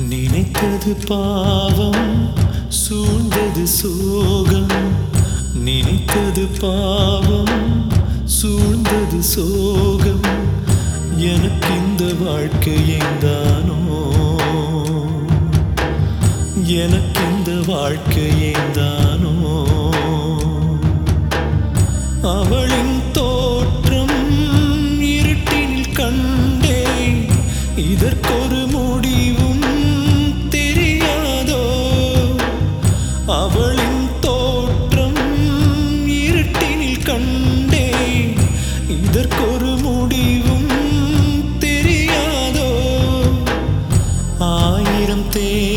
நினைத்தது பாவம் சூழ்ந்தது சோகம் நினைத்தது பாவம் சூழ்ந்தது சோகம் எனக்கு இந்த வாழ்க்கை ஏந்தானோ எனக்கு இந்த வாழ்க்கை ஏந்தானோ அவளின் தோற்றம் இருட்டினில் கண்டேன் இதற்கொரு முடிவும் தெரியாதோ அவளின் தோற்றம் இருட்டினில் கண்டேன் இதற்கொரு முடிவும் தெரியாதோ ஆயிரம்